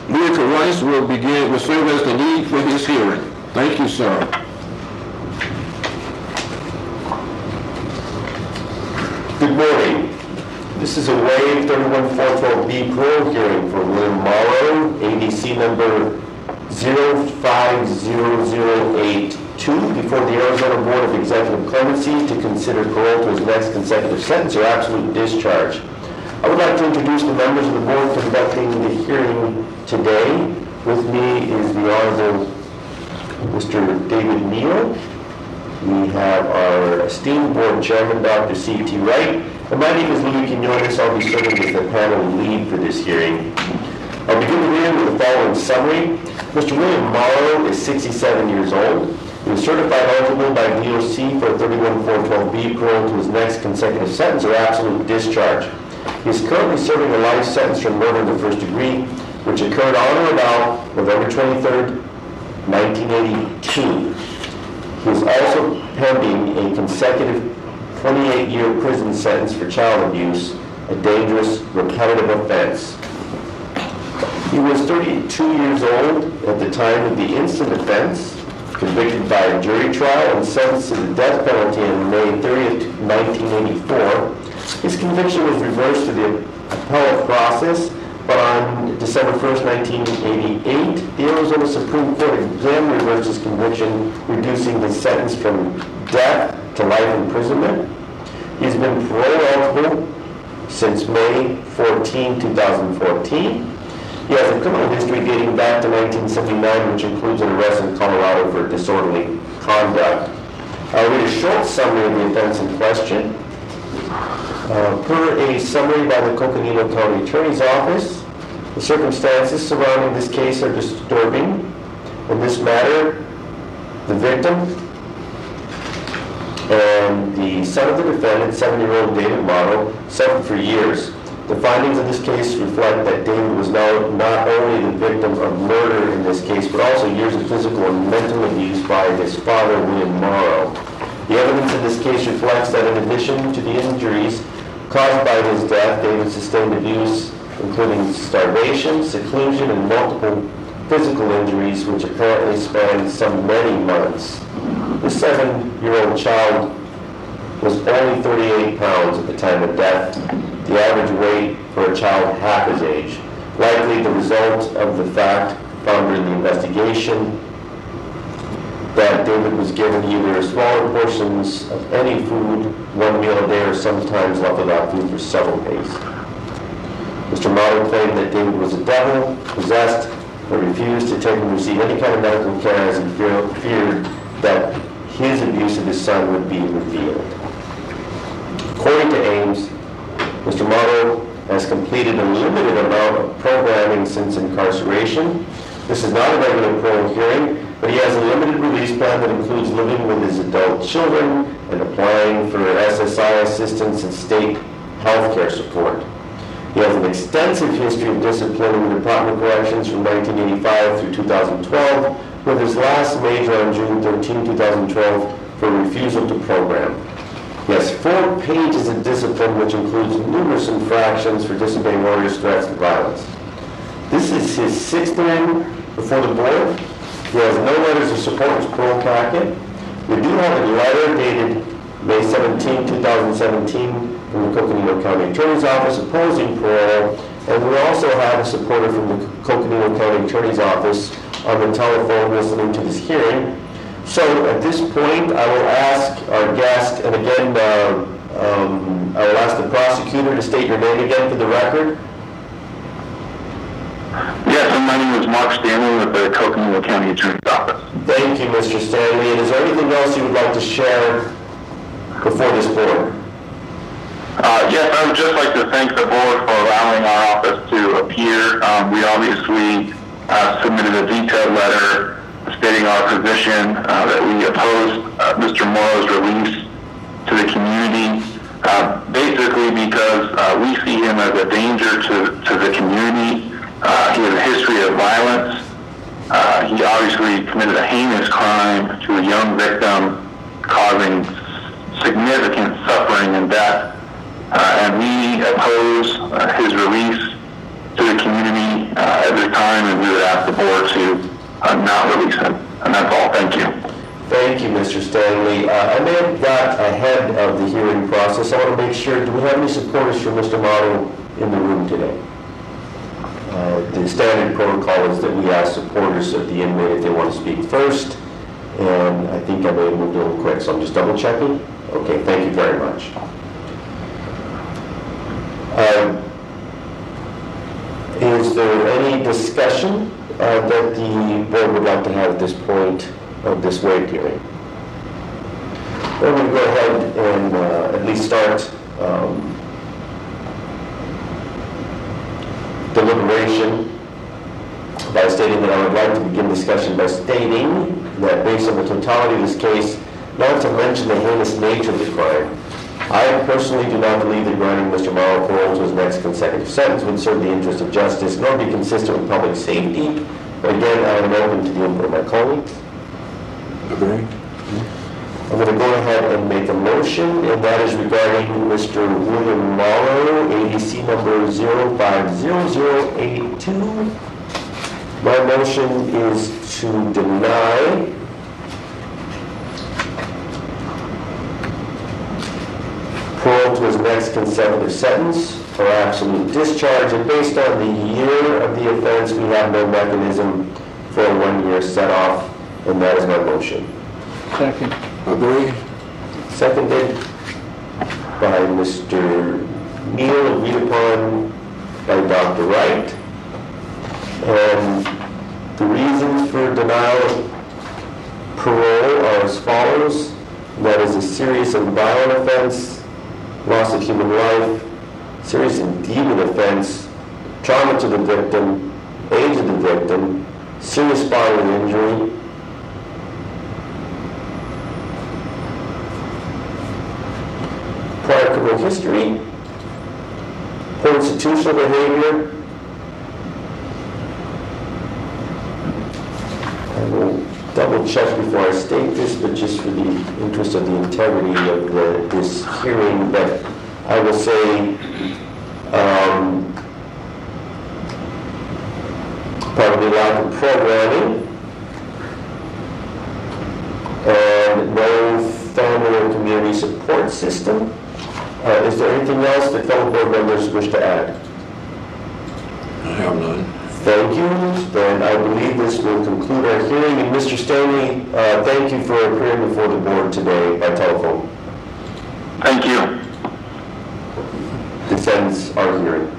Mr. Rice will serve as the lead for his hearing. Thank you, sir. Good morning. This is a waive 31412B parole hearing for William Morrow, ADC number 050082, before the Arizona Board of Executive Clemency to consider parole to his next consecutive sentence or absolute discharge. I would like to introduce the members of the board conducting the hearing today. With me is the Honorable Mr. David Neal. We have our esteemed board chairman, Dr. C.T. Wright. And my name is Louis Quinones. I'll be serving as the panel lead for this hearing. I'll begin the hearing with the following summary. Mr. William Morrow is 67 years old. He was certified eligible by DOC for 31412B parole to his next consecutive sentence or absolute discharge. He is currently serving a life sentence for murder in the first degree, which occurred on or about November 23rd, 1982. He is also pending a consecutive 28-year prison sentence for child abuse, a dangerous, repetitive offense. He was 32 years old at the time of the instant offense, convicted by a jury trial and sentenced to the death penalty on May 30th, 1984. His conviction was reversed to the appellate process, but on December 1st, 1988, the Arizona Supreme Court again reversed his conviction, reducing his sentence from death to life imprisonment. He's been parole eligible since May 14, 2014. He has a criminal history dating back to 1979, which includes an arrest in Colorado for disorderly conduct. I'll read a short summary of the offense in question. Per a summary by the Coconino County Attorney's Office, the circumstances surrounding this case are disturbing. In this matter, the victim and the son of the defendant, 7-year-old David Morrow, suffered for years. The findings of this case reflect that David was now not only the victim of murder in this case, but also years of physical and mental abuse by his father, William Morrow. The evidence in this case reflects that in addition to the injuries caused by his death, David sustained abuse, including starvation, seclusion, and multiple physical injuries, which apparently spanned some many months. The 7-year-old child was only 38 pounds at the time of death, the average weight for a child half his age, likely the result of the fact found during the investigation that David was given either smaller portions of any food, one meal a day, or sometimes left without food for several days. Mr. Morrow claimed that David was a devil, possessed, but refused to take and receive any kind of medical care as he feared that his abuse of his son would be revealed. According to Ames, Mr. Morrow has completed a limited amount of programming since incarceration. This is not a regular parole hearing, but he has a limited release plan that includes living with his adult children and applying for SSI assistance and state health care support. He has an extensive history of discipline in the Department of Corrections from 1985 through 2012, with his last major on June 13, 2012 for refusal to program. He has 4 pages of discipline, which includes numerous infractions for disobeying orders, threats, and violence. This is his 6th hearing before the board. He has no letters of support in his parole packet. We do have a letter dated May 17, 2017 from the Coconino County Attorney's Office opposing parole, and we also have a supporter from the Coconino County Attorney's Office on the telephone listening to this hearing. So at this point, I will ask our guest, and again, I will ask the prosecutor to state your name again for the record. Yes, and my name is Mark Stanley with the Coconino County Attorney's Office. Thank you, Mr. Stanley. And is there anything else you would like to share before this board? Yes, I would just like to thank the board for allowing our office to appear. We obviously submitted a detailed letter stating our position that we oppose Mr. Morrow's release to the community, basically because we see him as a danger to the community. He has a history of violence. He obviously committed a heinous crime to a young victim, causing significant suffering and death. And we oppose his release to the community at this time, and we would ask the board to not release him. And that's all. Thank you. Thank you, Mr. Stanley. I may have got ahead of the hearing process. I want to make sure, do we have any supporters for Mr. Morrow in the room today? The standard protocol is that we ask supporters of the inmate if they want to speak first, and I think I may have moved a little quick, so I'm just double checking. Okay, thank you very much. Is there any discussion that the board would like to have at this point of this waive hearing? We're going to go ahead and at least start deliberation by stating that I would like to begin discussion by stating that based on the totality of this case, not to mention the heinous nature of the crime, I personally do not believe that granting Mr. Morrow parole to his next consecutive sentence would serve the interest of justice nor be consistent with public safety. But again, I am open to the input of my colleagues. Agree. I'm going to go ahead and make a motion, and that is regarding Mr. William Morrow, ADC number 050082. My motion is to deny parole to his next consecutive sentence for absolute discharge, and based on the year of the offense, we have no mechanism for a 1 year set off, and that is my motion. Second. Agree. Seconded by Mr. Neal, agreed upon by Dr. Wright. And the reasons for denial of parole are as follows. That is a serious and violent offense, loss of human life, serious and deviant offense, trauma to the victim, age of the victim, serious bodily injury, prior criminal history, poor institutional behavior. I will double check before I state this, but just for the interest of the integrity of this hearing, but I will say probably lack of programming and no family or community support system. Is there anything else that fellow board members wish to add? I have none. Thank you. Then I believe this will conclude our hearing. And Mr. Stanley, thank you for appearing before the board today by telephone. Thank you. This ends our hearing.